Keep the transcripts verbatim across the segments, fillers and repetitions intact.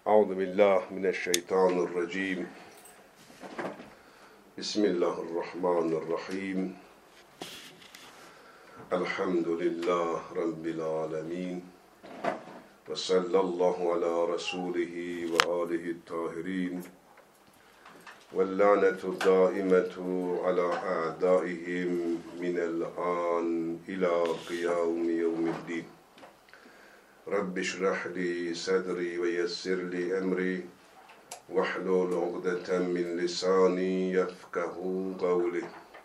Euzu billahi mineşşeytanirracim. Bismillahirrahmanirrahim. Elhamdülillah Rabbil alemin. Ve sallallahu ala Resulihi ve alihi tahirin. Ve lanetu daimetu ala a'daihim minel an ila kıyami yevmiddin. Rabbi şrah li sadri ve yessir li emri vahlul ugdeten min lisani yefkahu kavli.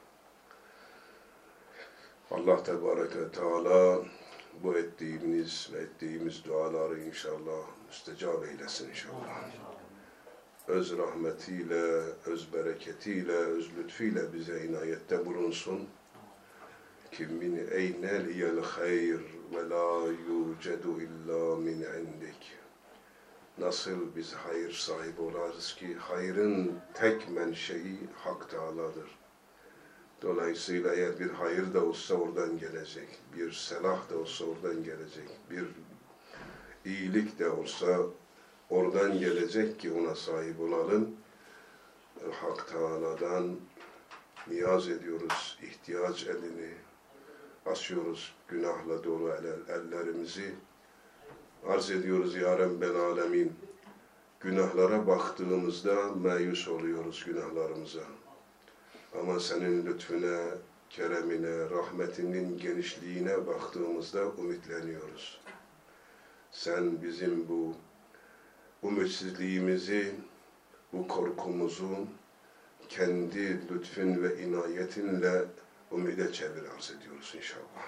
Allah Tebarek ve Teala bu ettiğimiz ve ettiğimiz duaları inşallah müstecab eylesin inşallah. Öz rahmetiyle, öz bereketiyle, öz lütfiyle bize inayette bulunsun. Ki min eyne liyel hayr ve la yucedu illa min indik. Nasıl biz hayır sahibi olarız ki hayrın tek menşei Hak Teala'dır. Dolayısıyla eğer bir hayır da olsa oradan gelecek, bir selah da olsa oradan gelecek, bir iyilik de olsa oradan gelecek ki ona sahip olalım. Hak Teala'dan niyaz ediyoruz, ihtiyaç elini açıyoruz, günahla dolu ellerimizi. Arz ediyoruz ya Rabbel Alemin. Günahlara baktığımızda meyus oluyoruz günahlarımıza. Ama senin lütfüne, keremine, rahmetinin genişliğine baktığımızda ümitleniyoruz. Sen bizim bu ümitsizliğimizi, bu korkumuzu kendi lütfün ve inayetinle ümide çevir arz ediyoruz inşallah.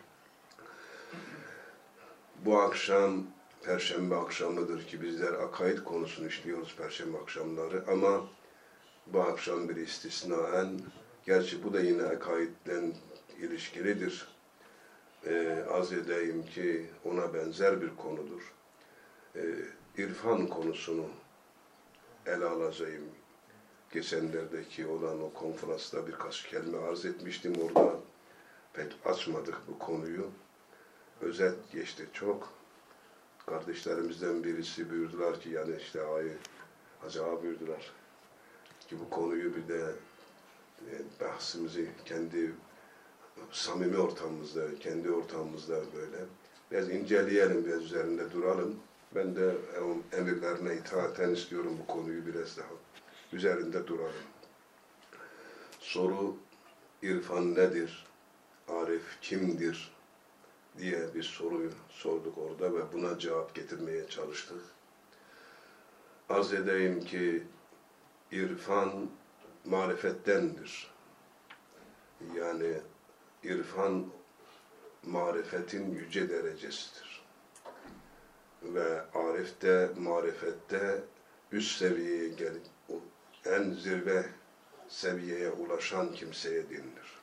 Bu akşam Perşembe akşamıdır ki bizler akaid konusunu işliyoruz Perşembe akşamları ama bu akşam bir istisnaen, gerçi bu da yine akaidden ilişkilidir. Ee, arz edeyim ki ona benzer bir konudur. Ee, irfan konusunu ele alacağım. Geçenlerdeki olan o konferansta birkaç kelime arz etmiştim. Orada pek açmadık bu konuyu. Özet geçti çok. Kardeşlerimizden birisi buyurdular ki yani işte ayı acaba buyurdular ki bu konuyu bir de e, bahsimizi kendi samimi ortamımızda, kendi ortamımızda böyle biraz inceleyelim, biraz üzerinde duralım. Ben de emirlerine itaaten istiyorum bu konuyu biraz daha üzerinde duralım. Soru, irfan nedir? Arif kimdir? Diye bir soruyu sorduk orada ve buna cevap getirmeye çalıştık. Arz edeyim ki irfan marifettendir. Yani irfan marifetin yüce derecesidir. Ve arif de marifette üst seviyeye gelip en zirve seviyeye ulaşan kimseye denilir.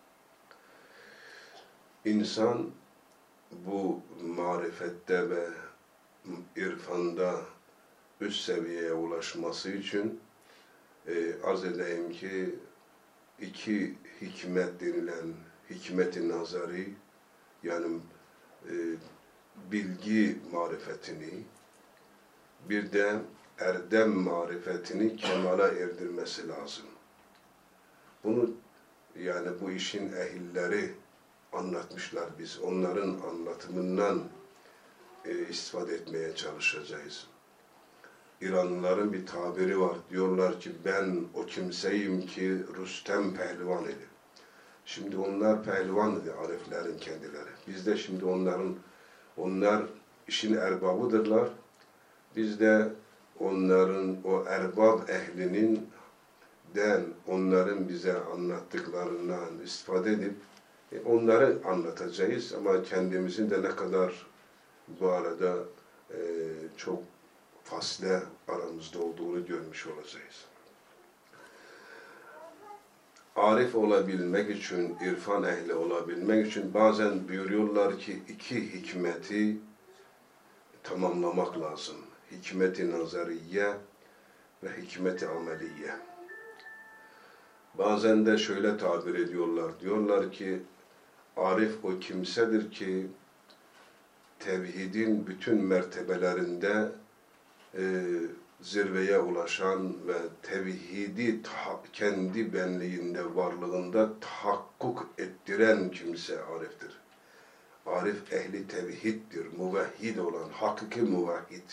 İnsan bu marifette ve irfanda üst seviyeye ulaşması için e, arz edeyim ki iki hikmet denilen hikmet-i nazari yani e, bilgi marifetini bir de erdem marifetini kemala erdirmesi lazım. Bunu yani bu işin ehilleri anlatmışlar, biz onların anlatımından e, istifade etmeye çalışacağız. İranlıların bir tabiri var, diyorlar ki ben o kimseyim ki Rüstem pehlivan idi. Şimdi onlar pehlivan idi, ariflerin kendileri. Biz de şimdi onların, onlar işin erbabıdırlar. Biz de onların o erbab ehlinin den onların bize anlattıklarından istifade edip e, onları anlatacağız ama kendimizin de ne kadar bu arada e, çok fasle aramızda olduğunu görmüş olacağız. Arif olabilmek için, irfan ehli olabilmek için bazen buyuruyorlar ki iki hikmeti tamamlamak lazım. Hikmet-i nazariye ve hikmet-i ameliye. Bazen de şöyle tabir ediyorlar. Diyorlar ki arif o kimsedir ki tevhidin bütün mertebelerinde e, zirveye ulaşan ve tevhidi kendi benliğinde, varlığında tahakkuk ettiren kimse ariftir. Arif ehli tevhiddir, muvahhid olan, hakiki muvahhid.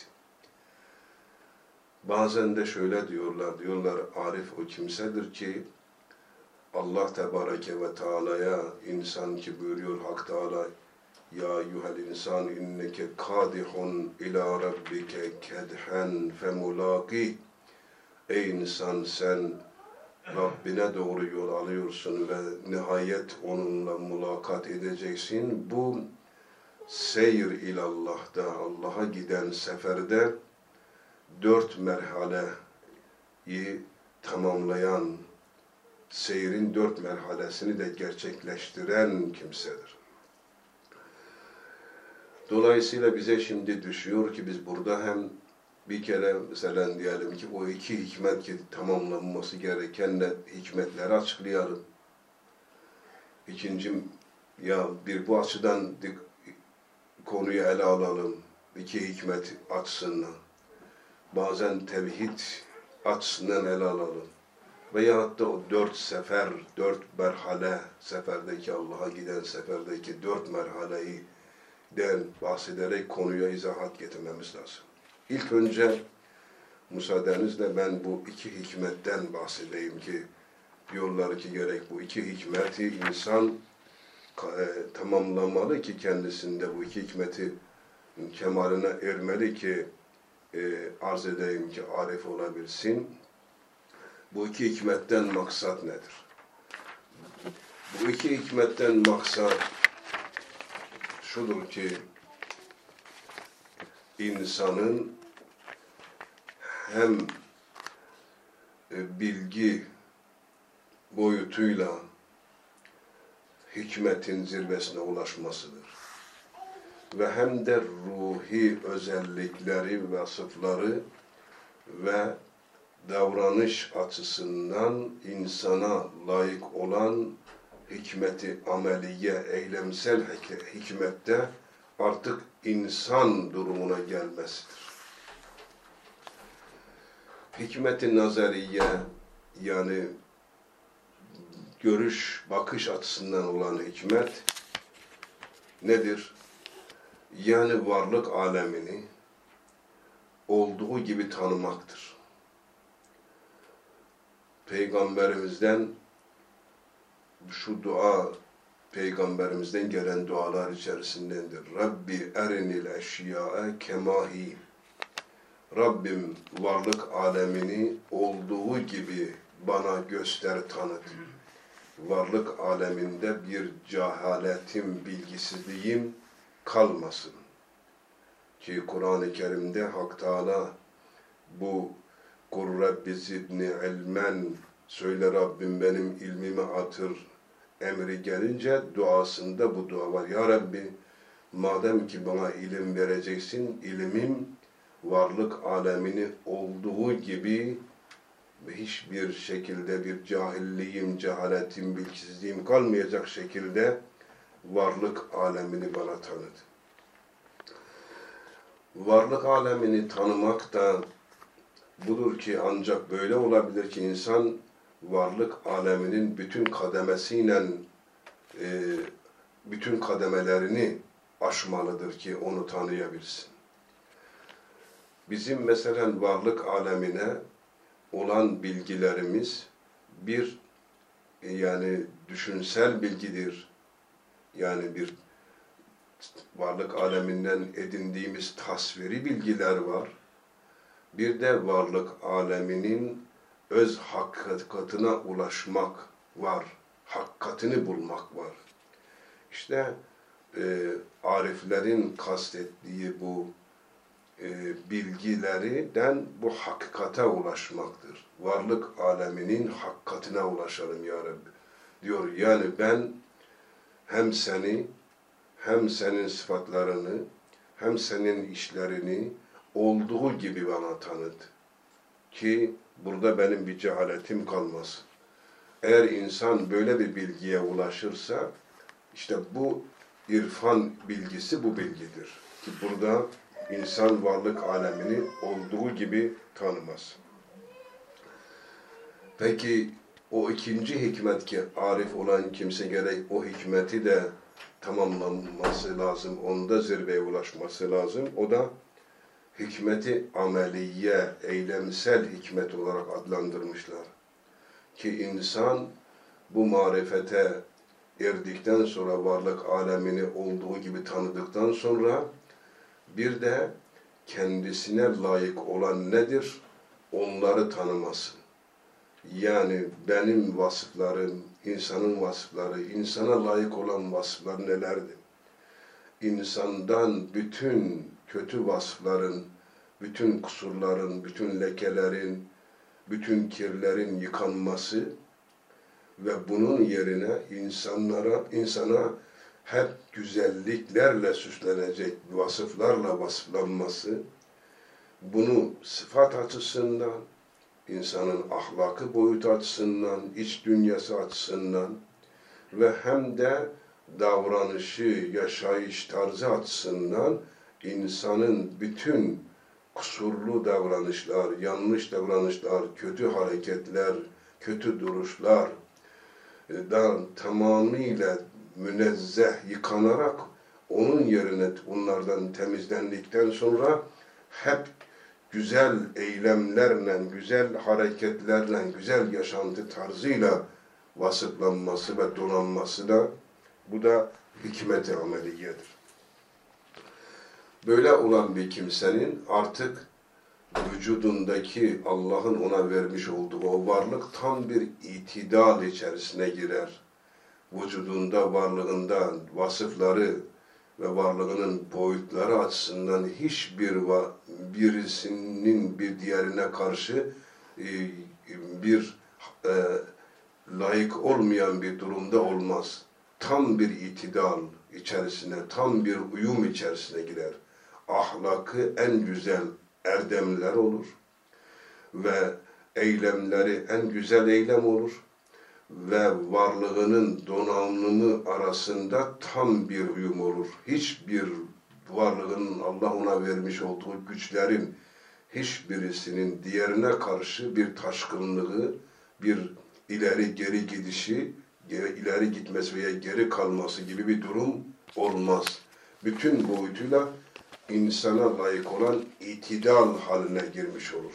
Bazen de şöyle diyorlar, diyorlar arif o kimsedir ki Allah Tebareke ve Teala'ya insan ki buyuruyor Hak Teala ya eyyuhel insan inneke kadihun ila rabbike kedhen femulaki. Ey insan sen Rabbine doğru yol alıyorsun ve nihayet onunla mulakat edeceksin. Bu seyir ilallah'da, Allah'a giden seferde dört merhaleyi tamamlayan, seyrin dört merhalesini de gerçekleştiren kimsedir. Dolayısıyla bize şimdi düşüyor ki biz burada hem bir kere mesela diyelim ki o iki hikmet ki tamamlanması gereken de hikmetleri açıklayalım. İkinci, ya bir bu açıdan konuyu ele alalım. İki hikmet açısından. Bazen tevhid açısından ele alalım. Veyahut da o dört sefer, dört merhale, seferdeki Allah'a giden seferdeki dört merhaleyi den bahsederek konuya izahat getirmemiz lazım. İlk önce müsaadenizle ben bu iki hikmetten bahsedeyim ki diyorlar ki gerek bu iki hikmeti insan e, tamamlamalı ki kendisinde bu iki hikmeti kemaline ermeli ki e, arz edeyim ki arif olabilsin. Bu iki hikmetten maksat nedir? Bu iki hikmetten maksat şudur ki insanın hem bilgi boyutuyla hikmetin zirvesine ulaşmasıdır. Ve hem de ruhi özellikleri, vasıfları ve davranış açısından insana layık olan hikmeti ameliye, eylemsel hikmette artık insan durumuna gelmesidir. Hikmet-i nazariye yani görüş, bakış açısından olan hikmet nedir? Yani varlık alemini olduğu gibi tanımaktır. Peygamberimizden şu dua Peygamberimizden gelen dualar içerisindendir. Rabbi erinil eşya'e kemahi. Rabbim varlık alemini olduğu gibi bana göster, tanıt. Varlık aleminde bir cehaletim, bilgisizliğim kalmasın. Ki Kur'an-ı Kerim'de Hak Teala bu Kur Rabbi zidni ilmen, söyle Rabbim benim ilmimi artır emri gelince duasında bu dua var. Ya Rabbi madem ki bana ilim vereceksin, ilimim varlık alemini olduğu gibi ve hiçbir şekilde bir cahilliğim, cehaletim, bilgisizliğim kalmayacak şekilde varlık alemini bana tanıt. Varlık alemini tanımak da budur ki ancak böyle olabilir ki insan varlık aleminin bütün kademesiyle e, bütün kademelerini aşmalıdır ki onu tanıyabilsin. Bizim mesela varlık alemine olan bilgilerimiz bir e, yani düşünsel bilgidir. Yani bir varlık aleminden edindiğimiz tasviri bilgiler var. Bir de varlık aleminin öz hakikatine ulaşmak var. Hakikatini bulmak var. İşte e, ariflerin kastettiği bu e, bilgilerden bu hakikate ulaşmaktır. Varlık aleminin hakikatine ulaşalım ya Rabbi. Diyor yani ben hem seni hem senin sıfatlarını hem senin işlerini olduğu gibi bana tanıt. Ki burada benim bir cehaletim kalmasın. Eğer insan böyle bir bilgiye ulaşırsa, işte bu irfan bilgisi bu bilgidir. Ki burada İnsan varlık alemini olduğu gibi tanımaz. Peki o ikinci hikmet ki arif olan kimse gerek o hikmeti de tamamlanması lazım. Onda zirveye ulaşması lazım. O da hikmeti ameliye, eylemsel hikmet olarak adlandırmışlar. Ki insan bu marifete erdikten sonra, varlık alemini olduğu gibi tanıdıktan sonra bir de kendisine layık olan nedir? Onları tanıması. Yani benim vasıflarım, insanın vasıfları, insana layık olan vasıflar nelerdir? İnsandan bütün kötü vasıfların, bütün kusurların, bütün lekelerin, bütün kirlerin yıkanması ve bunun yerine insanlara, insana hep güzelliklerle süslenecek vasıflarla vasıflanması, bunu sıfat açısından, insanın ahlakı boyutu açısından, iç dünyası açısından ve hem de davranışı, yaşayış tarzı açısından insanın bütün kusurlu davranışlar, yanlış davranışlar, kötü hareketler, kötü duruşlar dan tamamıyla münezzeh yıkanarak onun yerine onlardan temizlendikten sonra hep güzel eylemlerle, güzel hareketlerle, güzel yaşantı tarzıyla vasıflanması ve donanması da bu da hikmet-i ameliyedir. Böyle olan bir kimsenin artık vücudundaki Allah'ın ona vermiş olduğu o varlık tam bir itidal içerisine girer. Vücudunda, varlığında vasıfları ve varlığının boyutları açısından hiçbir birisinin bir diğerine karşı bir e, layık olmayan bir durumda olmaz. Tam bir itidal içerisine, tam bir uyum içerisine girer. Ahlakı en güzel erdemler olur ve eylemleri en güzel eylem olur ve varlığının donanımı arasında tam bir uyum olur. Hiçbir varlığın Allah ona vermiş olduğu güçlerin hiçbirisinin diğerine karşı bir taşkınlığı, bir ileri geri gidişi, ileri gitmesi veya geri kalması gibi bir durum olmaz. Bütün boyutuyla insana layık olan itidal haline girmiş olur.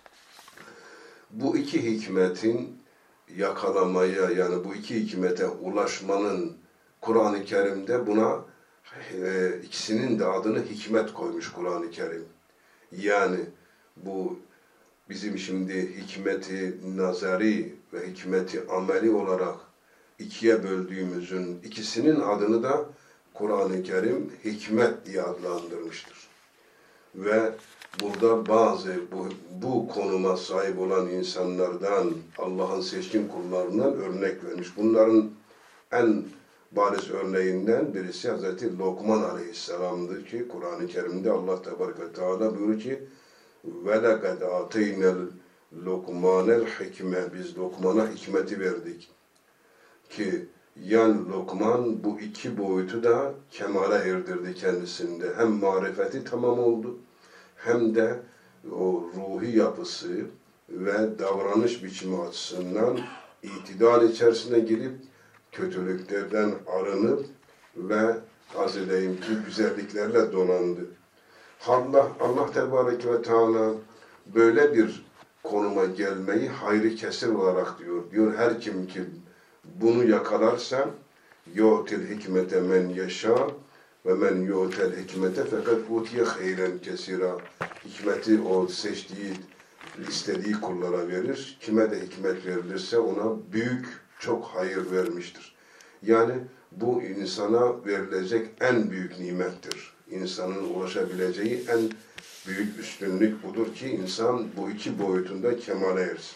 Bu iki hikmetin yakalamaya, yani bu iki hikmete ulaşmanın Kur'an-ı Kerim'de buna e, ikisinin de adını hikmet koymuş Kur'an-ı Kerim. Yani bu bizim şimdi hikmeti nazari ve hikmeti ameli olarak ikiye böldüğümüzün ikisinin adını da Kur'an-ı Kerim hikmet diye adlandırmıştır. Ve burada bazı bu, bu konuma sahip olan insanlardan, Allah'ın seçkin kullarından örnek vermiş. Bunların en bariz örneğinden birisi Hazreti Lokman Aleyhisselam'dır ki Kur'an-ı Kerim'de Allah Tebarek ve Teala buyuruyor ki وَلَقَدْ آتَيْنَا الْلُقْمَانَ الْحِكْمَةِ Biz Lokman'a hikmeti verdik. Ki yan Lokman bu iki boyutu da kemale erdirdi kendisinde. Hem marifeti tamam oldu, hem de o ruhi yapısı ve davranış biçimi açısından itidal içerisine girip kötülüklerden arınıp ve arz edeyim ki güzelliklerle donandı. Allah, Allah Tebareke ve Teala böyle bir konuma gelmeyi hayrı kesir olarak diyor. Diyor her kim ki bunu yakalarsa yu'til hikmete men yeşâ ve men yu'tel hikmete fakat utiye hayren kesira. Hikmeti o seçtiği, istediği kullara verir. Kime de hikmet verilirse ona büyük çok hayır vermiştir. Yani bu insana verilecek en büyük nimettir. İnsanın ulaşabileceği en büyük üstünlük budur ki insan bu iki boyutunda kemale ersin.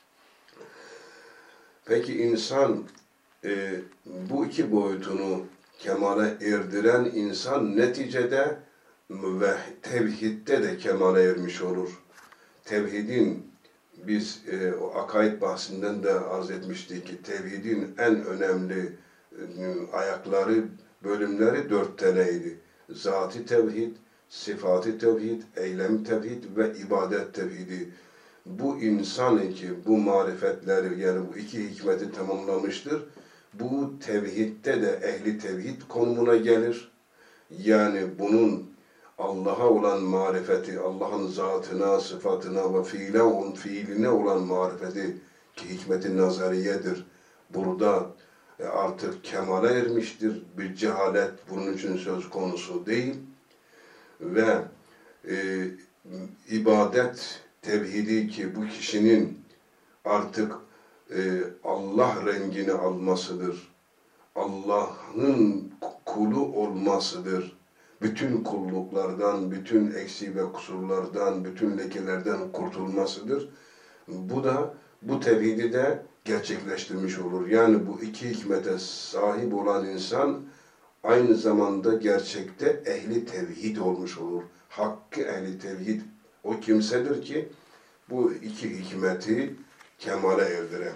Peki insan e, bu iki boyutunu kemale erdiren insan neticede ve tevhidde de kemale ermiş olur. Tevhidin biz e, o akaid bahsinden de arz etmiştik ki tevhidin en önemli e, ayakları, bölümleri dört taneydi. Zat-ı tevhid, sıfat-ı tevhid, eylem tevhid ve ibadet tevhidi. Bu insan ki bu marifetleri, yani bu iki hikmeti tamamlamıştır. Bu tevhidde de ehli tevhid konumuna gelir. Yani bunun Allah'a olan marifeti, Allah'ın zatına, sıfatına ve fiile, fiiline olan marifeti ki hikmet-i nazariyedir. Burada artık kemale ermiştir. Bir cehalet bunun için söz konusu değil. Ve e, ibadet tevhidi ki bu kişinin artık e, Allah rengini almasıdır. Allah'ın kulu olmasıdır. Bütün kulluklardan, bütün eksi ve kusurlardan, bütün lekelerden kurtulmasıdır. Bu da bu tevhidi de gerçekleştirmiş olur. Yani bu iki hikmete sahip olan insan aynı zamanda gerçekte ehli tevhid olmuş olur. Hakkı ehli tevhid o kimsedir ki bu iki hikmeti kemale erdiren.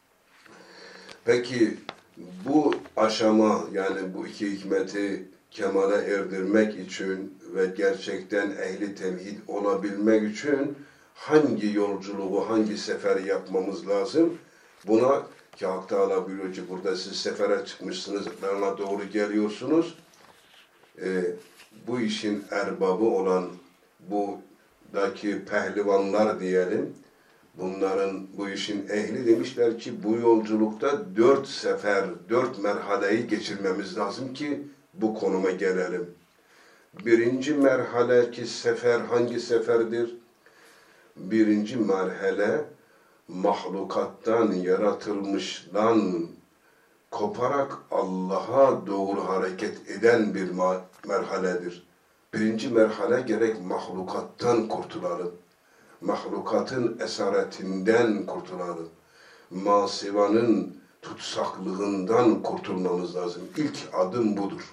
Peki bu aşama, yani bu iki hikmeti kemale erdirmek için ve gerçekten ehli tevhid olabilmek için hangi yolculuğu, hangi seferi yapmamız lazım? Buna ki Hak Teala buyuruyor ki burada siz sefere çıkmışsınız, bana doğru geliyorsunuz. Ee, bu işin erbabı olan buradaki pehlivanlar diyelim, bunların bu işin ehli demişler ki bu yolculukta dört sefer, dört merhaleyi geçirmemiz lazım ki bu konuma gelelim. Birinci merhale ki sefer hangi seferdir? Birinci merhale mahlukattan, yaratılmıştan koparak Allah'a doğru hareket eden bir merhaledir. Birinci merhale gerek mahlukattan kurtulalım. Mahlukatın esaretinden kurtulalım. Masivanın tutsaklığından kurtulmamız lazım. İlk adım budur.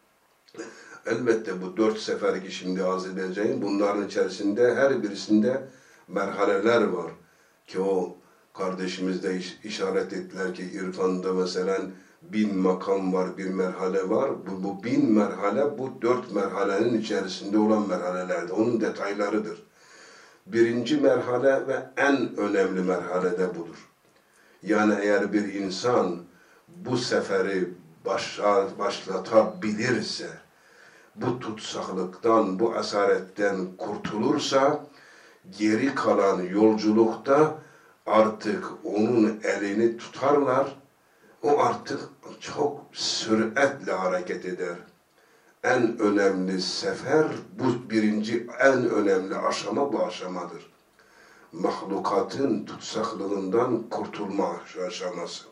Elbette bu dört sefer ki şimdi arz edeceğim, bunların içerisinde her birisinde merhaleler var. Ki o kardeşimiz de iş, işaret ettiler ki irfanda mesela bin makam var, bir merhale var. Bu, bu bin merhale bu dört merhalenin içerisinde olan merhalelerdir. Onun detaylarıdır. Birinci merhale ve en önemli merhale de budur. Yani eğer bir insan bu seferi başla, başlatabilirse, bu tutsaklıktan, bu esaretten kurtulursa, geri kalan yolculukta artık onun elini tutarlar, o artık çok süratle hareket eder. En önemli sefer, bu birinci en önemli aşama bu aşamadır. Mahlukatın tutsaklığından kurtulma aşaması.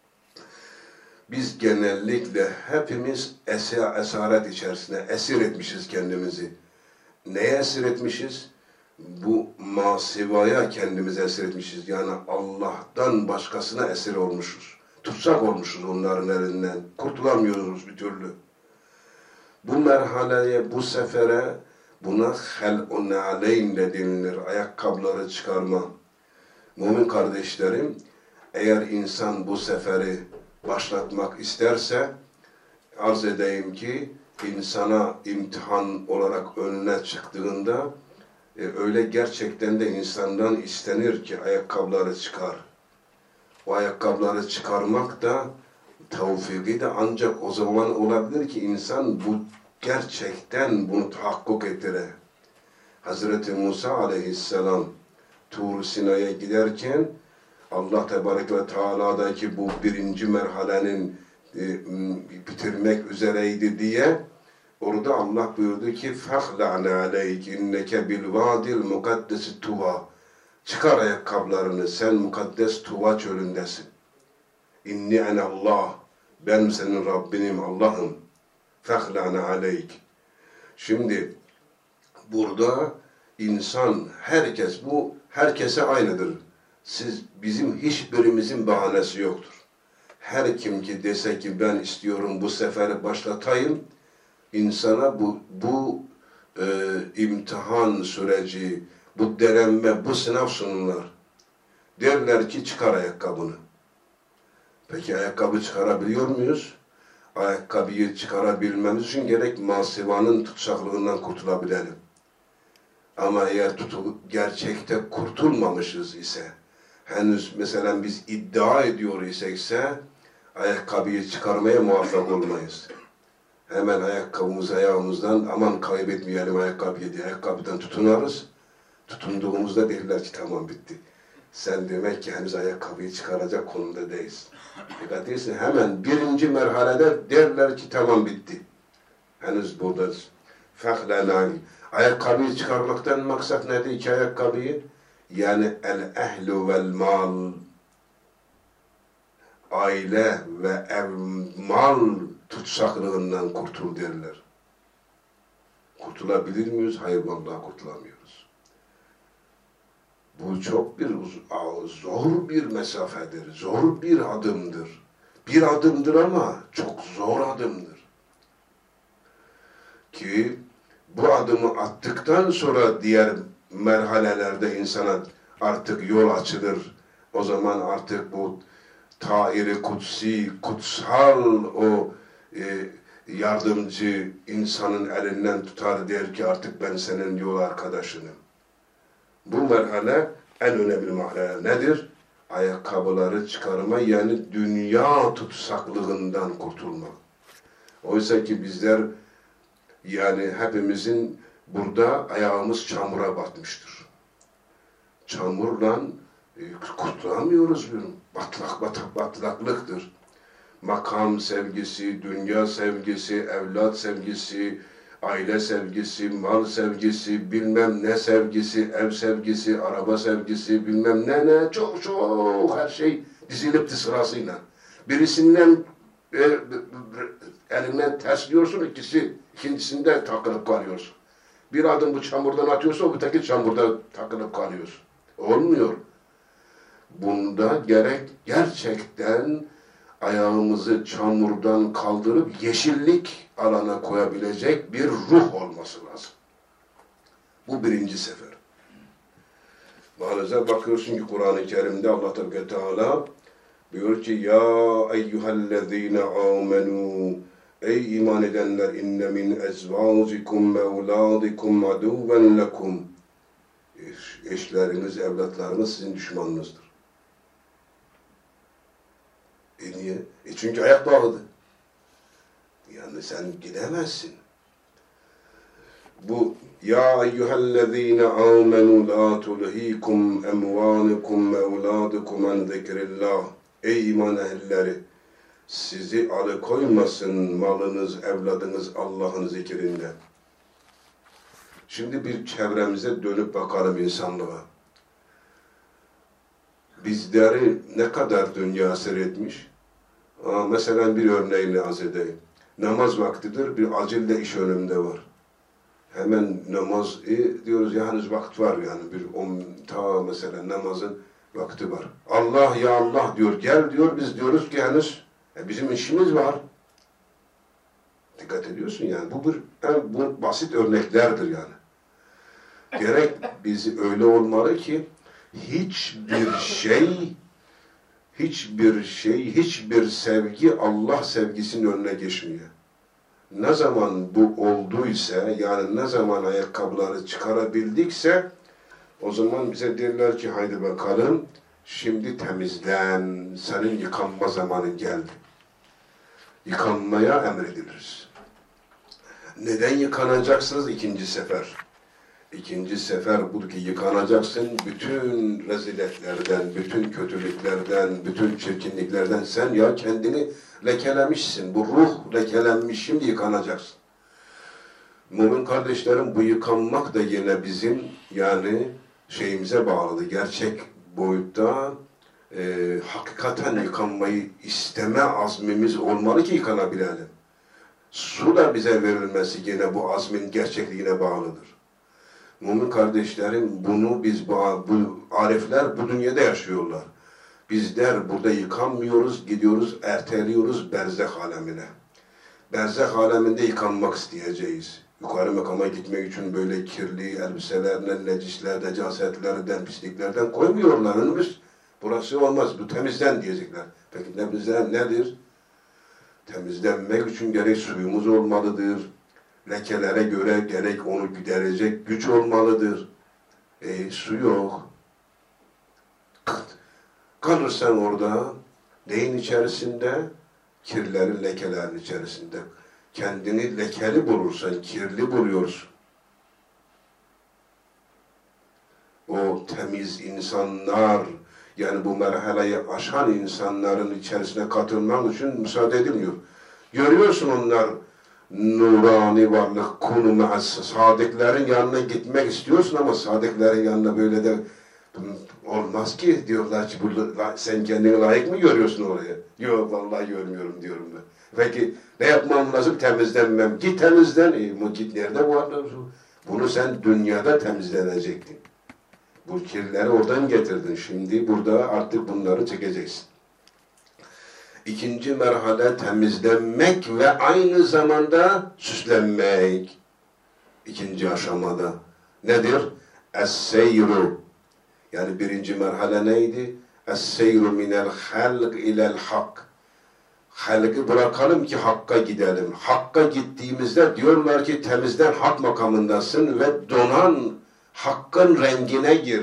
Biz genellikle hepimiz esa, esaret içerisinde esir etmişiz kendimizi. Neye esir etmişiz? Bu masivaya kendimizi esir etmişiz. Yani Allah'tan başkasına esir olmuşuz. Tutsak olmuşuz onların elinden. Kurtulamıyoruz bir türlü. Bu merhaleye, bu sefere buna hel'un aleyhim de denilir. Ayakkabıları çıkarma. Mümin kardeşlerim, eğer insan bu seferi başlatmak isterse, arz edeyim ki insana imtihan olarak önüne çıktığında e, öyle gerçekten de insandan istenir ki ayakkabıları çıkar. O ayakkabıları çıkarmak da tevfiki de ancak o zaman olabilir ki insan bu gerçekten bunu tahakkuk ettire. Hazreti Musa aleyhisselam Tur Sina'ya giderken Allah Tebarek ve Teala'daki bu birinci merhalenin e, bitirmek üzereydi diye orada Allah buyurdu ki فَخْلَعْنَا عَلَيْكِ اِنَّكَ بِالْوَادِ الْمُقَدَّسِ tuva. Çıkar ayakkabılarını, sen mukaddes Tuva çölündesin. İnni ene Allah, ben senin Rabbinim, Allah'ım. فَخْلَعْنَا عَلَيْكِ. Şimdi burada insan, herkes bu, herkese aynıdır. Siz, bizim hiçbirimizin bahanesi yoktur. Her kim ki dese ki ben istiyorum bu seferi başlatayım, insana bu, bu e, imtihan süreci, bu denenme, bu sınav sunurlar. Derler ki çıkar ayakkabını. Peki ayakkabı çıkarabiliyor muyuz? ayakkabıyı çıkarabilmemiz için gerek masivanın tutsaklığından kurtulabilelim. Ama eğer tutul, gerçekte kurtulmamışız ise, henüz mesela biz iddia ediyor isekse, ayakkabıyı çıkarmaya muvaffak olmayız. Hemen ayakkabımızı ayağımızdan, aman kaybetmeyelim ayakkabıyı diye ayakkabıdan tutunarız. Tutunduğumuzda derler ki tamam bitti. Sen demek ki henüz ayakkabıyı çıkaracak konumda değilsin. Dikkat etsin, hemen birinci merhalede derler ki tamam bitti. Henüz buradayız. Fehlenâl. Ayakkabıyı çıkarmaktan maksat nedir? İki ayakkabıyı. Yani el-ehlu vel-mal. Aile ve ev, mal tutsaklığından kurtul derler. Kurtulabilir miyiz? Hayır, vallahi kurtulamıyoruz. Bu çok bir zor bir mesafedir, zor bir adımdır. Bir adımdır ama çok zor adımdır. Ki bu adımı attıktan sonra diğer merhalelerde insana artık yol açılır. O zaman artık bu tairi kutsi, kutsal o e, yardımcı insanın elinden tutar, der ki artık ben senin yol arkadaşınım. Bu merhale en önemli merhale nedir? Ayakkabıları çıkarma, yani dünya tutsaklığından kurtulmak. Oysa ki bizler, yani hepimizin burada ayağımız çamura batmıştır. Çamurla e, kurtulamıyoruz. Batlak, batak, batlaklıktır. Makam sevgisi, dünya sevgisi, evlat sevgisi, aile sevgisi, mal sevgisi, bilmem ne sevgisi, ev sevgisi, araba sevgisi, bilmem ne ne, çok çok her şey dizilip sırasıyla. Birisinden e, elinden tersliyorsun, ikisi, ikincisinde takılıp kalıyorsun. Bir adım bu çamurdan atıyorsa o öteki çamurda takılıp kalıyorsun. Olmuyor. Bunda gerek gerçekten ayağımızı çamurdan kaldırıp yeşillik alana koyabilecek bir ruh olması lazım. Bu birinci sefer. Maalesef bakıyorsun ki Kur'an-ı Kerim'de Allah Teala diyor ki ya eyyühellezine amenü, ey iman edenler, inne min ezvacikum ve evladikum aduven lekum, eşleriniz, evlatlarınız sizin düşmanınızdır. E niye? E çünkü ayak bağladı. Yani sen gidemezsin. Bu ya eyyühellezine amenu la tulhikum emvanukum ve evladukum an zikrillah. Ey iman ehilleri, sizi alıkoymasın malınız, evladınız Allah'ın zikrinden. Şimdi bir çevremize dönüp bakalım, insanlığa. Bizleri ne kadar dünya seyretmiş? Aa, mesela bir örneğini arz edeyim. Namaz vaktidir, bir acille iş önümde var. Hemen namaz e, diyoruz ya, henüz vakit var yani, bir on ta mesela namazın vakti var. Allah ya Allah diyor, gel diyor, biz diyoruz ki henüz e, bizim işimiz var. Dikkat ediyorsun yani, bu bir en bu basit örneklerdir yani. Gerek bizi öyle olmalı ki hiçbir şey, hiçbir şey, hiçbir sevgi Allah sevgisinin önüne geçmiyor. Ne zaman bu olduysa, yani ne zaman ayakkabıları çıkarabildikse, o zaman bize derler ki haydi bakalım, şimdi temizlen, senin yıkanma zamanın geldi. Yıkanmaya emrediliriz. Neden yıkanacaksınız? İkinci sefer. İkinci sefer bu ki yıkanacaksın, bütün reziletlerden, bütün kötülüklerden, bütün çirkinliklerden. Sen ya kendini lekelemişsin, bu ruh lekelenmiş, şimdi yıkanacaksın. Mümin kardeşlerim, bu yıkanmak da yine bizim yani şeyimize bağlıdır. Gerçek boyutta e, hakikaten yıkanmayı isteme azmimiz olmalı ki yıkanabilelim. Su da bize verilmesi yine bu azmin gerçekliğine bağlıdır. Mümin kardeşlerim, bunu biz, bu, bu arifler bu dünyada yaşıyorlar. Bizler burada yıkanmıyoruz, gidiyoruz, erteliyoruz berzeh alemine. Berzeh aleminde yıkanmak isteyeceğiz. Yukarı makama gitmek için böyle kirli elbiselerden, necisler, necasetlerden, pisliklerden koymuyorlar önümüz. Burası olmaz, bu temizden diyecekler. Peki temizden nedir? Temizlenmek için gerek suyumuz olmalıdır. Lekelere göre gerek onu giderecek güç olmalıdır. E su yok. Kalırsan orada neyin içerisinde? Kirlerin, lekelerin içerisinde. Kendini lekeli bulursan, kirli buluyorsun. O temiz insanlar, yani bu merhaleyi aşan insanların içerisine katılmak için müsaade edilmiyor. Görüyorsun onlar nurani varlık, kunu me'as, sadıkların yanına gitmek istiyorsun ama sadıkların yanına böyle de olmaz ki, diyorlar ki sen kendini layık mı görüyorsun oraya? Yok vallahi görmüyorum diyorum ben. Peki ne yapmam lazım? Temizlenmem. Git temizlen. E, git nerede vardır? Bunu sen dünyada temizlenecektin. Bu kirleri oradan getirdin. Şimdi burada artık bunları çekeceksin. İkinci merhale temizlenmek ve aynı zamanda süslenmek. İkinci aşamada. Nedir? Es-seyru. Yani birinci merhale neydi? Es-seyru minel halq ilel hak. Halkı bırakalım ki Hakk'a gidelim. Hakk'a gittiğimizde diyorlar ki temizlen hak makamındasın ve donan Hakk'ın rengine gir.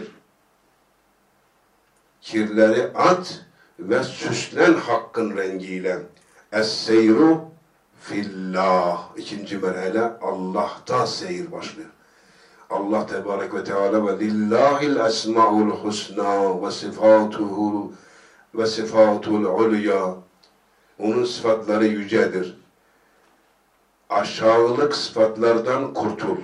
Kirleri at ve süslen Hakk'ın rengiyle. Es-seyru fillah. İkinci merhale Allah'ta seyir başlıyor. Allah Tebarek ve Teala ve lillahil esma'ul husna ve sifatuhu ve sifatul ulya. Onun sıfatları yücedir. Aşağılık sıfatlardan kurtul.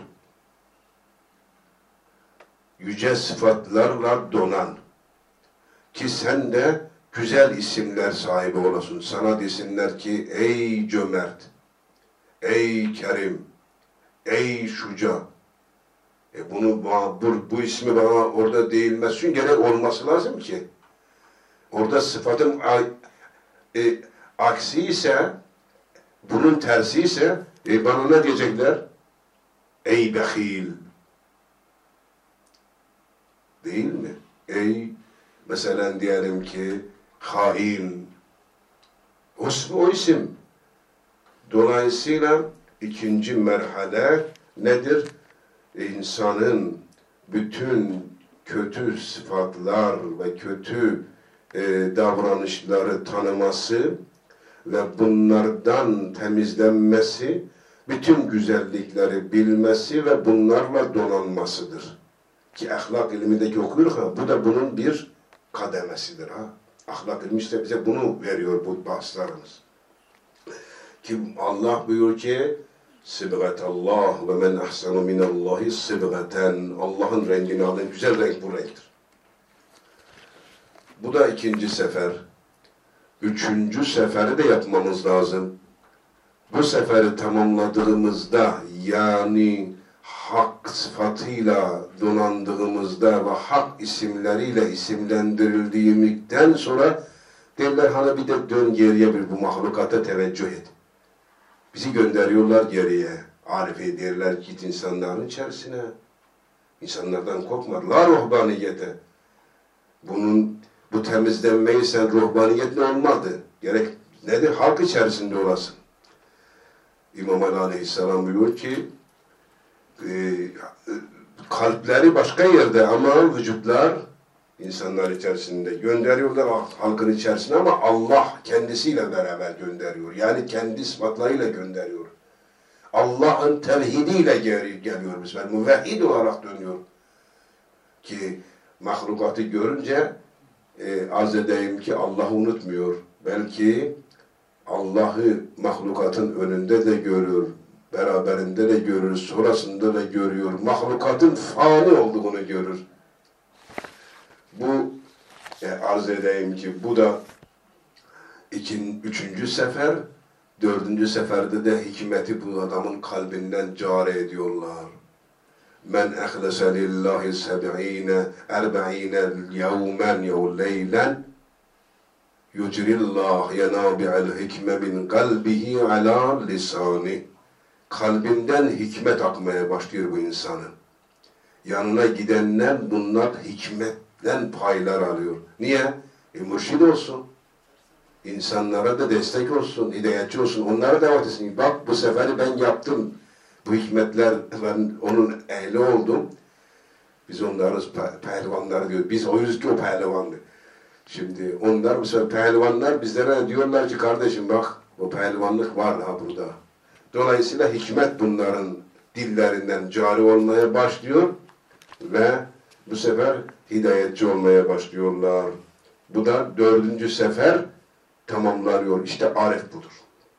Yüce sıfatlarla donan. Ki sen de güzel isimler sahibi olasın. Sana desinler ki ey cömert, ey kerim, ey şuca. E bunu bu, bu ismi bana orada değilmez için gerek olması lazım ki. Orada sıfatın e, aksi ise, bunun tersi ise e, bana ne diyecekler? Ey behil. Değil mi? Ey, mesela diyelim ki hain. O, o isim. Dolayısıyla ikinci merhale nedir? İnsanın bütün kötü sıfatlar ve kötü e, davranışları tanıması ve bunlardan temizlenmesi, bütün güzellikleri bilmesi ve bunlarla donanmasıdır. Ki ahlak ilmindeki okuyor ha, bu da bunun bir kademesidir ha. Ahlak ilmi işte bize bunu veriyor bu bahslarımız. Ki Allah buyuruyor ki Sıbgatallah ve men ahsanu minallahi sıbgaten. Allah'ın rengini alın. Güzel renk bu renktir. Bu da ikinci sefer. Üçüncü seferi de yapmamız lazım. Bu seferi tamamladığımızda, yani hak sıfatıyla donandığımızda ve hak isimleriyle isimlendirildiğimizden sonra derler hani bir de dön geriye, bir bu mahlukata teveccüh et. Bizi gönderiyorlar geriye. Arife derler git insanların içerisine. İnsanlardan korkma. La ruhbaniyete. Bunun, bu temizlenmeyi sen ruhbaniyetle olmadı. Gerek nedir? Halk içerisinde olasın. İmam Ali Aleyhisselam buyuruyor ki e, kalpleri başka yerde ama vücutlar insanlar içerisinde gönderiyorlar halkın içerisine ama Allah kendisiyle beraber gönderiyor. Yani kendi sıfatlarıyla gönderiyor. Allah'ın tevhidiyle geliyor biz. Ben müvehhid olarak dönüyor. Ki mahlukatı görünce e, arz edeyim ki Allah'ı unutmuyor. Belki Allah'ı mahlukatın önünde de görüyor, beraberinde de görür, sonrasında da görüyor. Mahlukatın fani olduğunu görür. Bu e, arz edeyim ki bu da ikin, üçüncü sefer, dördüncü seferde de hikmeti bu adamın kalbinden cari ediyorlar. Men ehlese lillahi seb'ine erba'ine yevmen yev leylen yucrillah yenabi'el hikme min kalbihi ala lisani. Kalbinden hikmet akmaya başlıyor bu insanın. Yanına gidenler bunlar hikmetten paylar alıyor. Niye? E mürşid olsun. İnsanlara da destek olsun, hidayetçi olsun. Onlara davet etsin. Bak bu seferi ben yaptım. Bu hikmetler, ben onun ehli oldum. Biz onlarız pehlivanlar diyor. Biz oyuz ki o pehlivandı. Şimdi onlar bu sefer pehlivanlar bizlere diyorlar ki kardeşim bak o pehlivanlık var ha burada. Dolayısıyla hikmet bunların dillerinden cari olmaya başlıyor ve bu sefer hidayetçi olmaya başlıyorlar. Bu da dördüncü sefer tamamlanıyor. İşte arif budur.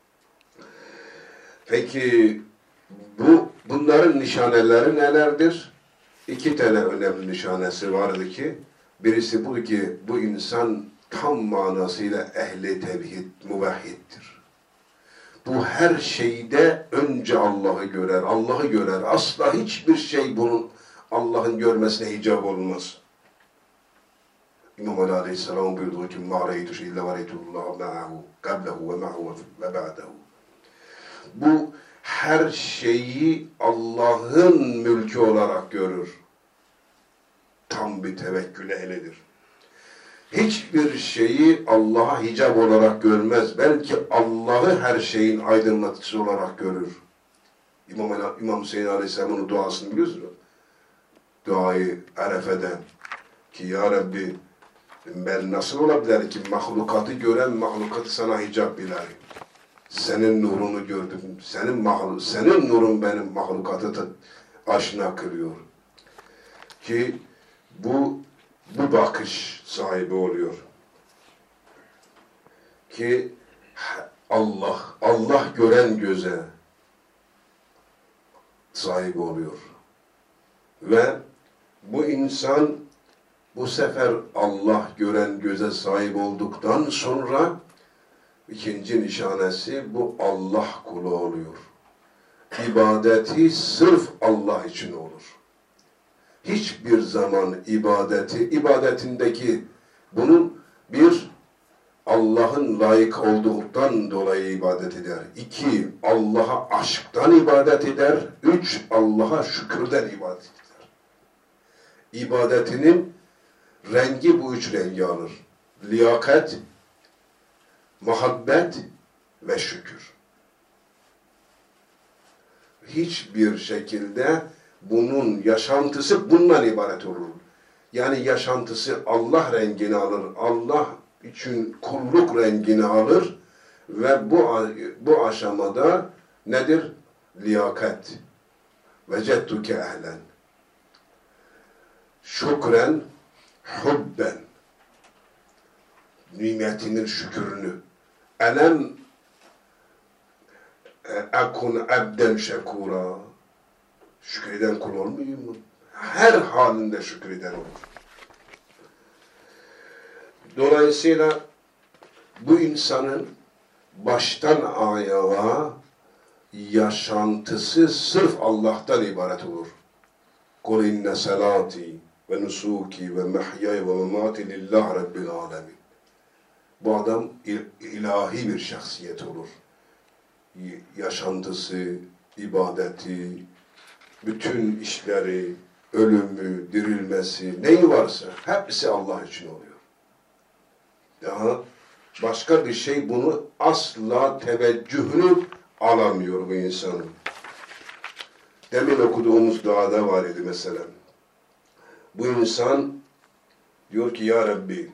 Peki bu bunların nişaneleri nelerdir? İki tane önemli nişanesi vardı ki birisi bu ki bu insan tam manasıyla ehli tevhid, muvahhiddir. Bu her şeyde önce Allah'ı görer, Allah'ı görer. Asla hiçbir şey bunun Allah'ın görmesine hicap olmaz. İmam Ali Aleyhisselam buyurduğu ki مَا رَيْتُ شَيْءٍ لَوَرَيْتُ اللّٰهَ مَعَهُ قَبْلَهُ وَمَعَهُ وَبَعْدَهُ. Bu her şeyi Allah'ın mülkü olarak görür. Tam bir tevekkül ehlidir. Hiçbir şeyi Allah'a hicap olarak görmez. Belki Allah'ı her şeyin aydınlatıcısı olarak görür. İmam, İmam Hüseyin Aleyhisselam'ın duasını biliyorsunuz. Duayı Arefe'de ki Ya Rabbi ben nasıl olabilir ki mahlukatı gören mahlukatı sana hicap biler. Senin nurunu gördüm. Senin mahluk, senin nurun benim mahlukatı aşina kılıyor. Ki bu bu bakış sahibi oluyor. Ki Allah, Allah gören göze sahip oluyor. Ve bu insan bu sefer Allah gören göze sahip olduktan sonra ikinci nişanesi bu Allah kulu oluyor. İbadeti sırf Allah için olur. Hiçbir zaman ibadeti, ibadetindeki bunun bir Allah'ın layık olduğundan dolayı ibadet eder. İki, Allah'a aşktan ibadet eder. Üç, Allah'a şükürden ibadet eder. İbadetinin rengi bu üç rengi alır. Liyakat, muhabbet ve şükür. Hiçbir şekilde bunun yaşantısı bundan ibaret olur. Yani yaşantısı Allah rengini alır. Allah için kulluk rengini alır ve bu bu aşamada nedir? Liyakat. Vecettuke ehlen. Şükren, hubben. Nimetinin şükürünü. Elem ekun abden şekura. Şükreden kul olmuyor mu? Her halinde şükreden olur. Dolayısıyla bu insanın baştan ayağa yaşantısı sırf Allah'tan ibaret olur. Kul inne salati ve nusuki ve mehyaya ve memati lillah rabbil alemin. Bu adam ilahi bir şahsiyet olur. Yaşantısı, ibadeti, bütün işleri, ölümü, dirilmesi, neyi varsa hepsi Allah için oluyor. Daha başka bir şey bunu asla teveccühünü alamıyor bu insanın. Demin okuduğumuz duada var idi mesela. Bu insan diyor ki Ya Rabbi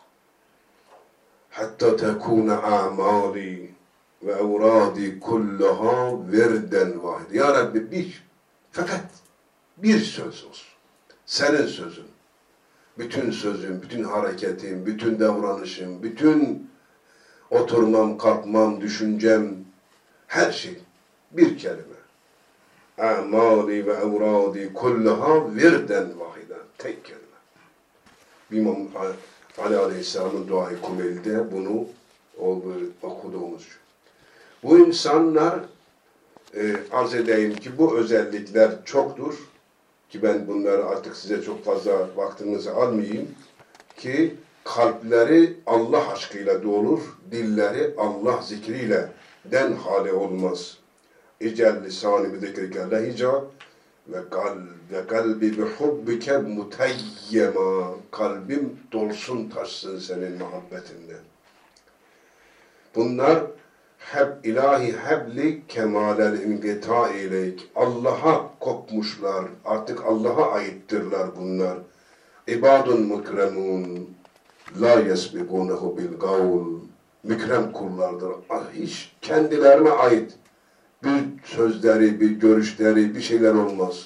hatta tekune a'mali ve evradi kullaha verden vahid. Ya Rabbi bir, fakat bir söz olsun. Senin sözün. Bütün sözüm, bütün hareketim, bütün davranışım, bütün oturmam, kalkmam, düşüncem, her şey bir kelime. A'mali ve evradi kullaha verden vahiden. Tek kelime. İmam Ali Aleyhisselam'ın duayı kumelde bunu okuduğumuz. Bu insanlar e, arz edeyim ki bu özellikler çoktur. Ki ben bunları artık size çok fazla vaktinizi almayayım. Ki kalpleri Allah aşkıyla dolur, dilleri Allah zikriyle den hale olmaz. İcel lisanı bi zikrike lehica ve kalbi, kalbi bi hubbike muteyyema. Kalbim dolsun taşsın senin muhabbetinden. Bunlar heb ilahi hebli kemalel inkita ileyk. Allah'a kopmuşlar. Artık Allah'a aittirler bunlar. İbadun mükremun la yesbikunehu bil gavl. Mükrem kullardır. Hiç kendilerine ait bir sözleri, bir görüşleri, bir şeyler olmaz.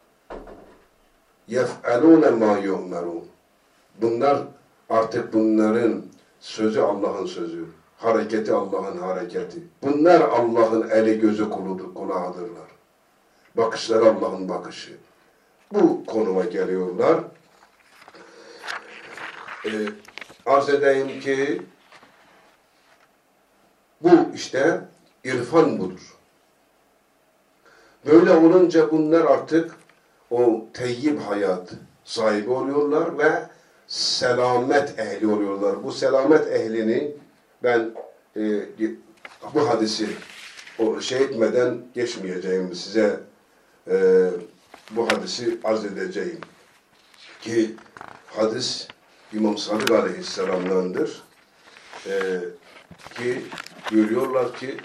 Yef'alûne mâ yu'merûn. Bunlar artık bunların sözü Allah'ın sözü. Hareketi Allah'ın hareketi. Bunlar Allah'ın eli gözü kuludur, kulağıdırlar. Bakışları Allah'ın bakışı. Bu konuma geliyorlar. Ee, arz edeyim ki bu işte irfan budur. Böyle olunca bunlar artık o teyyib hayat sahibi oluyorlar ve selamet ehli oluyorlar. Bu selamet ehlini ben e, bu hadisi o şey etmeden geçmeyeceğim. Size e, bu hadisi arz edeceğim. Ki hadis İmam Sadık Aleyhisselam'dandır. E, ki görüyorlar ki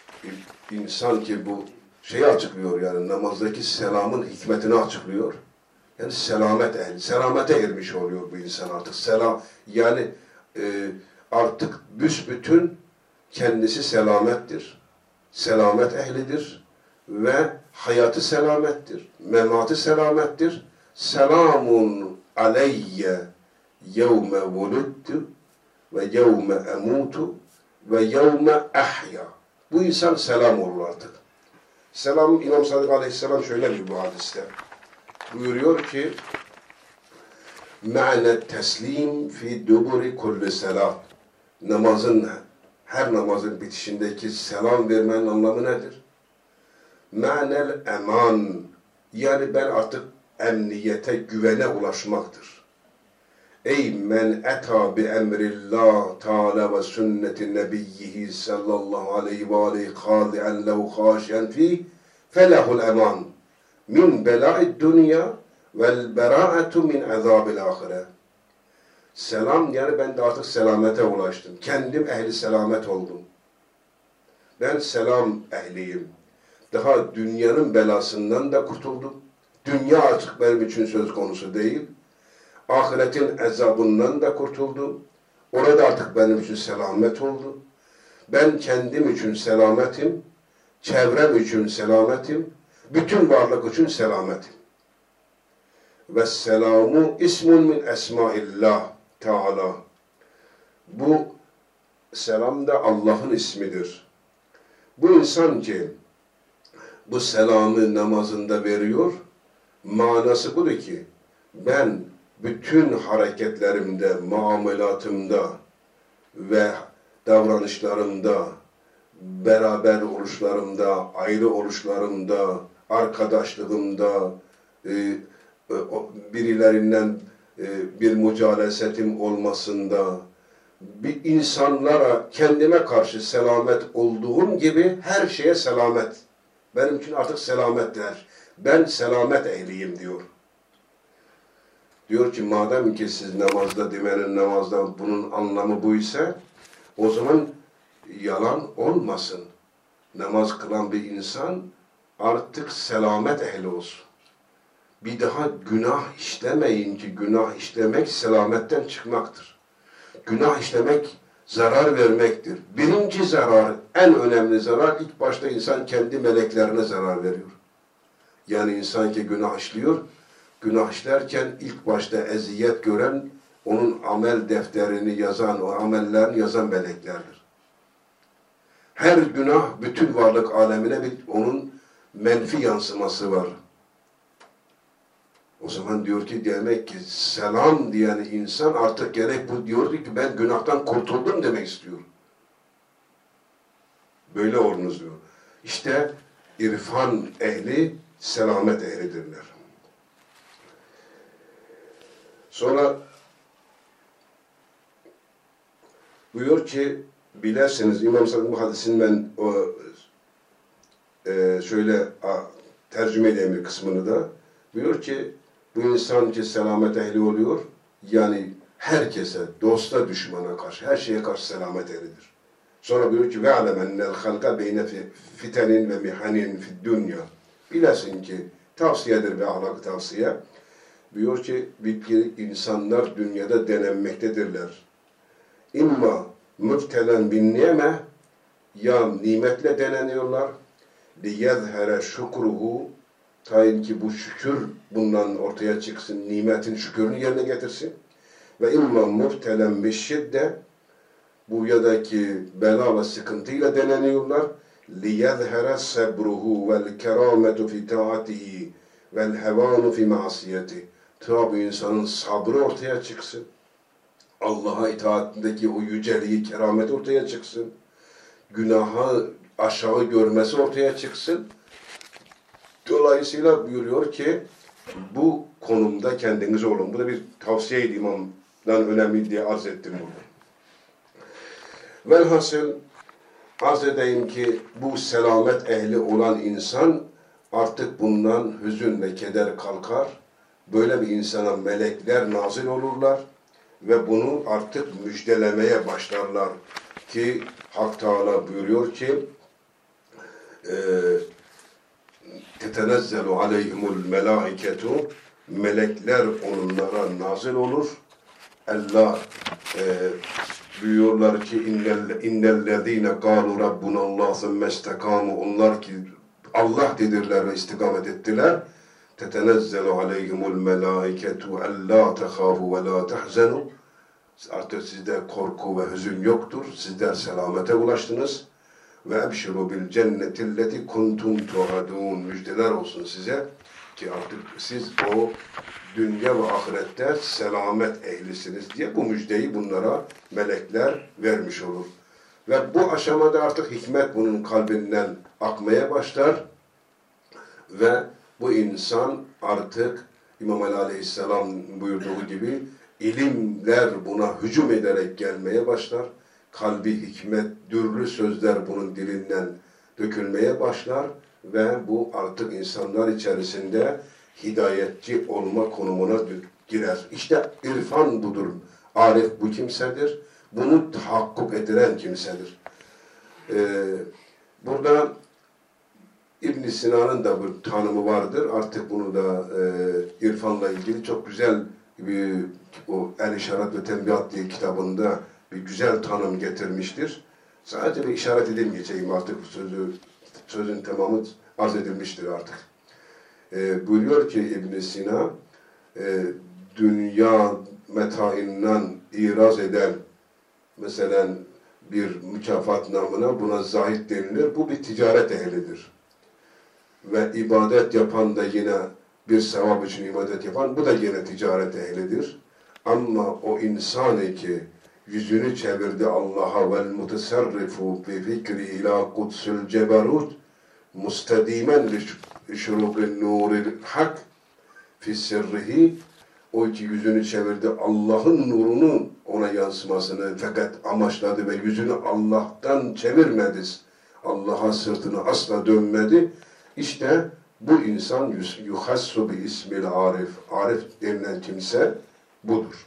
insan ki bu şeyi açıklıyor, yani namazdaki selamın hikmetini açıklıyor. Yani selamet ehli, selamete ermiş oluyor bu insan artık. Selam, yani e, artık büsbütün kendisi selamettir. Selamet ehlidir ve hayatı selamettir. Mematı selamettir. Selamun aleyye yevme vuludtu ve yevme emutu ve yevme ahya. Bu insan selam olur artık. Selam, İmam Sadık Aleyhisselam şöyle bir bu hadiste buyuruyor ki ma'ne teslim fi duburi kulli selam. Namazın, her namazın bitişindeki selam vermenin anlamı nedir? Ma'nel eman, yani ben artık emniyete, güvene ulaşmaktır. Ey men eta bi emrillah Teala ve sünneti nebiyyihi sallallahu aleyhi ve aleyhi khâdi'en lehu khâşen fî felehul eman min belâ'id dünya vel berâ'etu min azâbil âhire. Selam, yani ben de artık selamete ulaştım. Kendim ehli selamet oldum. Ben selam ehliyim. Daha dünyanın belasından da kurtuldum. Dünya artık benim için söz konusu değil. Ahiretin azabından da kurtuldum. Orada artık benim için selamet oldu. Ben kendim için selametim, çevrem için selametim, bütün varlık için selametim. Ve selamu ismun min esmaillah Teala. Bu selam da Allah'ın ismidir. Bu insan ki bu selamı namazında veriyor, manası budur ki ben bütün hareketlerimde, muamelatımda ve davranışlarımda, beraber oluşlarımda, ayrı oluşlarımda, arkadaşlığımda, e, birilerinden e, bir mücalesetim olmasında, bir insanlara, kendime karşı selamet olduğum gibi her şeye selamet. Benim için artık selametler. Ben selamet ehliyim diyor. Diyor ki madem ki siz namazda demenin namazda bunun anlamı bu ise o zaman yalan olmasın. Namaz kılan bir insan artık selamet ehli olsun. Bir daha günah işlemeyin ki günah işlemek selametten çıkmaktır. Günah işlemek zarar vermektir. Birinci zarar, en önemli zarar ilk başta insan kendi meleklerine zarar veriyor. Yani insan ki günah işliyor, günah işlerken ilk başta eziyet gören, onun amel defterini yazan, o amellerini yazan meleklerdir. Her günah bütün varlık alemine bir, onun menfi yansıması var. O zaman diyor ki demek ki selam diyen insan artık gerek bu diyor ki ben günahtan kurtuldum demek istiyor. Böyle olunuz diyor. İşte irfan ehli selamet ehlidirler. Sonra buyuruyor ki bilersiniz İmam Sadık bu hadisin ben o, e, şöyle a, tercüme edeyim bir kısmını da. Buyuruyor ki bu insan ki selamet ehli oluyor, yani herkese, dosta düşmana karşı, her şeye karşı selamet ehlidir. Sonra buyuruyor ki وَعْلَمْ اَنَّ الْخَلْقَ بَيْنَ فِتَنٍ وَمِحَنٍ فِي الدُّنْيَا. Bilesin ki tavsiyedir ve ahlak tavsiye. Diyor ki bir insanlar dünyada denenmektedirler. İmma müftelen bin nime, ya nimetle deneniyorlar. liyezhere şükruhu, tayin ki bu şükür bundan ortaya çıksın, nimetin şükürünü yerine getirsin. Ve imma müftelen bir şiddet, bu yadaki bela ve sıkıntıyla deneniyorlar. liyezhere sebruhu vel kerametu fi taatihi vel hevanu fi masiyeti. Ta bu insanın sabrı ortaya çıksın. Allah'a itaatindeki o yüceliği, keramet ortaya çıksın. Günaha aşağı görmesi ortaya çıksın. Dolayısıyla buyuruyor ki bu konumda kendiniz olun. Bu da bir tavsiye-i imamdan önemli diye arz ettim burada. Velhasıl arz edeyim ki bu selamet ehli olan insan artık bundan hüzün ve keder kalkar. Böyle bir insana melekler nazil olurlar ve bunu artık müjdelemeye başlarlar ki Hak Teala buyuruyor ki tetenezzelu aleyhimul melaiketu, melekler onlara nazil olur. Allah e, buyuruyorlar ki innellezine kalu rabbunallah sümme istekamu, onlar ki Allah dedirler ve istikamet ettiler. tetenezzelu aleyhimul melaiketu ella tehafu ve la tehzenu, artık sizde korku ve hüzün yoktur. Sizler selamete ulaştınız. Ve ebşiru bil cennetilleti kuntum tuadun, müjdeler olsun size ki artık siz o dünya ve ahirette selamet ehlisiniz diye bu müjdeyi bunlara melekler vermiş olur. Ve bu aşamada artık hikmet bunun kalbinden akmaya başlar ve bu insan artık İmam Ali Aleyhisselam buyurduğu gibi ilimler buna hücum ederek gelmeye başlar. Kalbi hikmet, dürlü sözler bunun dilinden dökülmeye başlar ve bu artık insanlar içerisinde hidayetçi olma konumuna girer. İşte irfan budur. Arif bu kimsedir. Bunu tahakkuk edilen kimsedir. Ee, burada İbn Sina'nın da bir tanımı vardır. Artık bunu da e, irfanla ilgili çok güzel bir o El İşaret ve Tembihat diye kitabında bir güzel tanım getirmiştir. Sadece bir işaret edilmeyeceğim artık, sözü, sözün tamamı arz edilmiştir artık. E, buyuruyor ki İbn Sina, e, dünya metainden iraz eden, mesela bir mükafat namına buna zahid denilir. Bu bir ticaret ehlidir. Ve ibadet yapan da yine bir sevap için ibadet yapan, bu da yine ticaret ehlidir. Ama o insan ki yüzünü çevirdi Allah'a vel mutasarrifu bi fikri ila kudsul ceberut mustedimen li şuruqin nuril hak fi sirrihi, o ki yüzünü çevirdi Allah'ın nurunu ona yansımasını fakat amaçladı ve yüzünü Allah'tan çevirmedi. Allah'a sırtını asla dönmedi. İşte bu insan yuhassu bi ismil arif. Arif denilen kimse budur.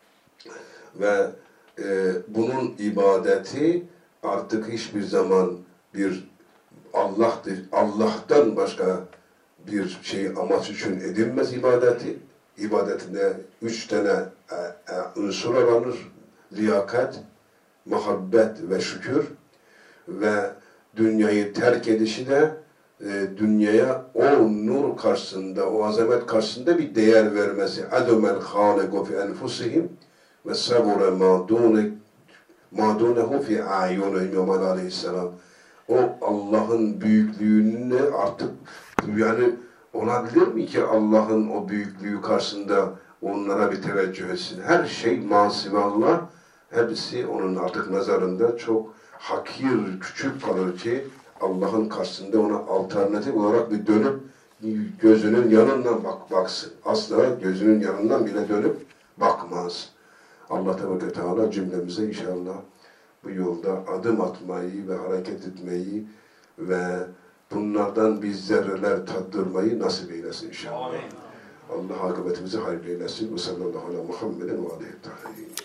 Ve e, bunun ibadeti artık hiçbir zaman bir Allah'tır. Allah'tan başka bir şey amaç için edilmez ibadeti. İbadetinde üç tane e, e, unsur aranır. Liyakat, muhabbet ve şükür. Ve dünyayı terk edişi de e, dünyaya o nur karşısında, o azamet karşısında bir değer vermesi. Adumel hâlegu fi enfusihim ve sabure mâdûnehu fi âyûnihim İmam Aleyhisselam. O Allah'ın büyüklüğünü artık, yani olabilir mi ki Allah'ın o büyüklüğü karşısında onlara bir teveccüh etsin? Her şey masivallah, hepsi onun artık nazarında çok hakir, küçük kalır ki Allah'ın karşısında ona alternatif olarak bir dönüp gözünün yanından bak baksın. Asla gözünün yanından bile dönüp bakmaz. Allah Teala Teala cümlemize inşallah bu yolda adım atmayı ve hareket etmeyi ve bunlardan biz zerreler tattırmayı nasip eylesin inşallah. Amin. Allah akıbetimizi hayırlı eylesin. Ve sallallahu aleyhi ve Muhammedin ve aleyhi